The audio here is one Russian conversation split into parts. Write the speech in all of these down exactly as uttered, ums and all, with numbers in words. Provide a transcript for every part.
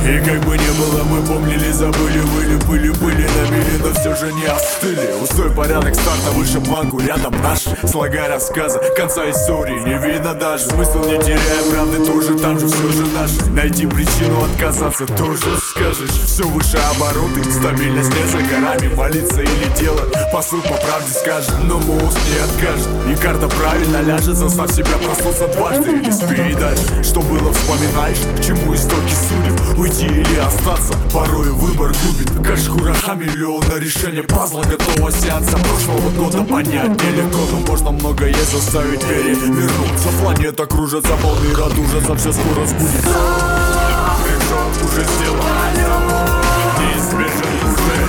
И как бы не было, мы помнили, забыли, были, были, были на мели, но все же не остыли. Устой порядок старта, выше планку, рядом наш. Слога рассказа, конца истории не видно даже. Смысл не теряя правды, тоже там же, все же наш. Найти причину отказаться, тоже скажешь. Все выше обороты, стабильность не за горами. Молиться или делать, посыл по правде скажет, но мозг не откажет. И карта правильно ляжет, заставь себя проснуться дважды или спи дальше. Что было, вспоминаешь, к чему истоки судеб. Уйти или остаться, порой выбор губит. Как шкура хамелеона, решение пазла готово сеанса прошлого года понять нелегко, но можно многое заставить перевернуться. Планета кружится, полмира дужится, все скоро сбудется. Пришел, уже сделал, неизбежен уже.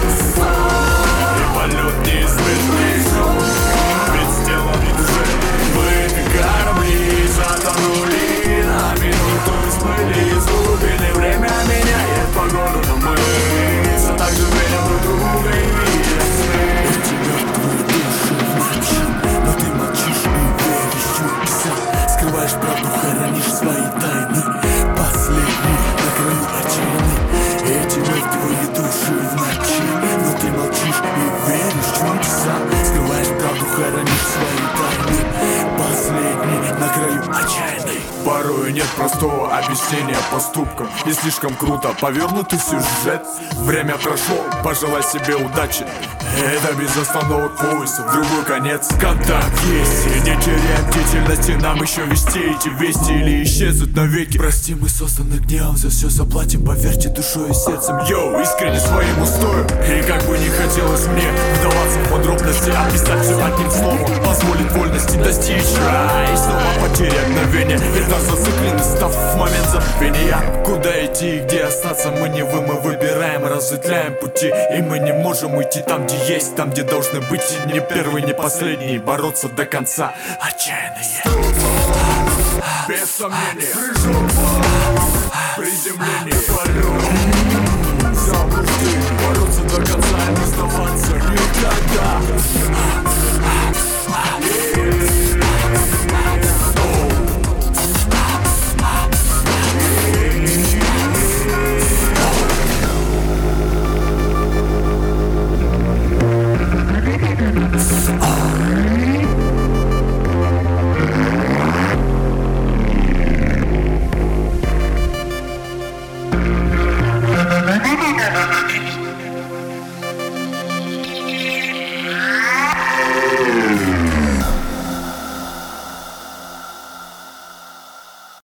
И полет неизбежный, ведь сделан уже. Мы корабли затонули на минуту, смыли из глубины. Время меняет погоду, но мы все так же верим друг друга и видим сны. У тебя твои души в ночи, но ты молчишь и веришь в чудеса. Скрываешь правду, хоронишь свои тайны. Последний на краю отчаянный. Эти мертвые души в ночи, но ты молчишь и веришь в чудеса. Скрываешь правду, хоронишь свои тайны. Последний на краю отчаянный. Порой нет простого объяснения поступкам. Не слишком круто повернутый сюжет. Время прошло, пожелай себе удачи. Это без остановок пояса, в другой конец. Контакт есть, и не теряем бдительности. Нам еще вести эти вести или исчезнуть навеки. Прости, мы созданы гневом, за все заплатим, поверьте душой и сердцем. Йоу, искренне своим устою. И как бы не хотелось мне вдаваться в подробности, описать все одним словом, позволить вольности достичь рай. И снова потерять мгновение, это зацикленность, став в момент забвения. Куда идти и где остаться, мы не вы, мы выбираем, разветвляем пути. И мы не можем идти там, где есть, там, где должны быть. И не первый, не последний, бороться до конца. Отчаянные. Без сомнения, прыжок, приземление, полет. Заблуждение, бороться до конца и не сдаваться никогда.